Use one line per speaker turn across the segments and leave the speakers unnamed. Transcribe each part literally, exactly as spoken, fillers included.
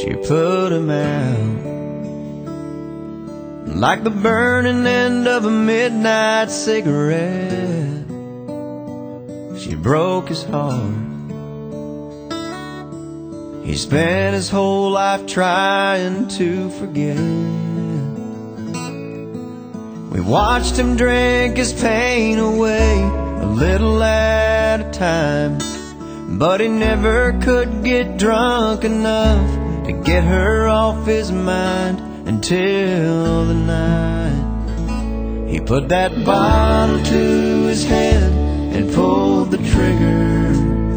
she put him out. Like the burning end of a midnight cigarette, she broke his heart. He spent his whole life trying to forget. We watched him drink his pain away, a little at a time, but he never could get drunk enough to get her off his mind until the night he put that bottle to his head and pulled the trigger,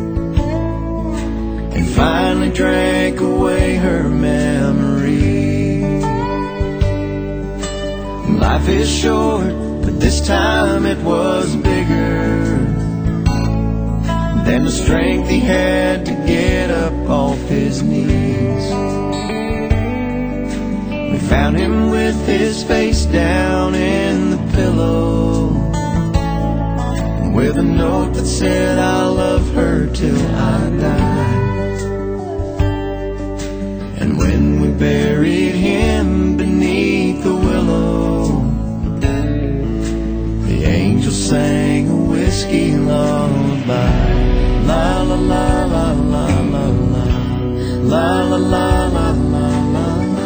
and finally drank away her memory. Life is short, but this time it was bigger than the strength he had to get up off his knees. We found him with his face down in the pillow, with a note that said, "I'll love her till I die." And when we buried him beneath the willow, the angel sang a whiskey lullaby. La la la la la la la, la la la la la la,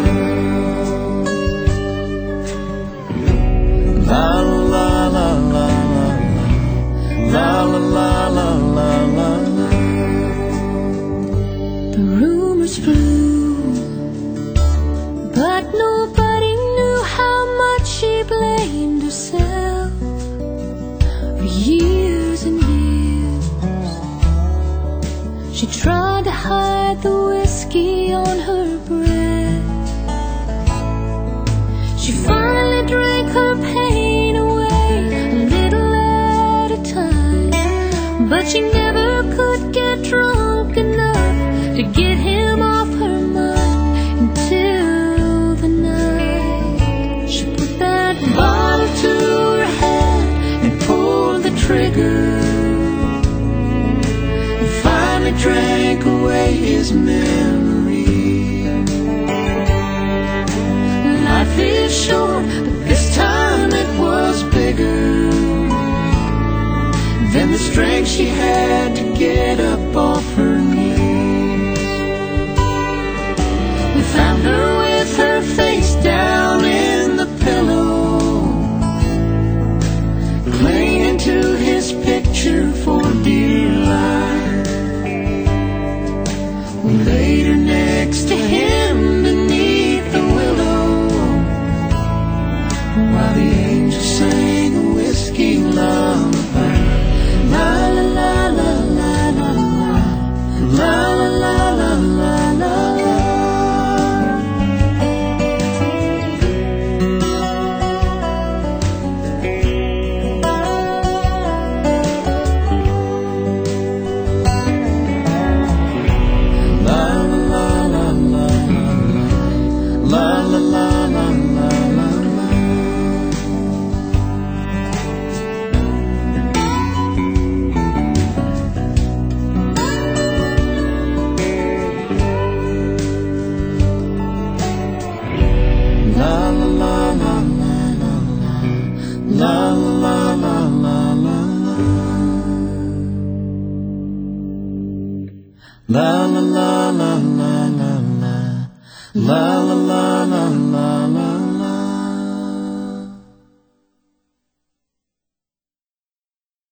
la la la la la, la la la la la.
The rumors flew, but nobody knew how much she blamed herself for years and years. She tried to hide the whiskey on her breath. She finally drank her pain away, a little at a time, but she never could get drunk enough to get him off her mind until the night she put that bottle to her head and pulled the trigger, and finally drank away his memory. Life is short, but this time it was bigger than the strength she had to get up off her knees. We found her with her face down in the pillow, clinging to his picture for dear life. We laid her next to him beneath the willow, while the angel sang a whiskey lullaby. La la la la la la la, la la la la la la. La la la la la la la, la la la la la la.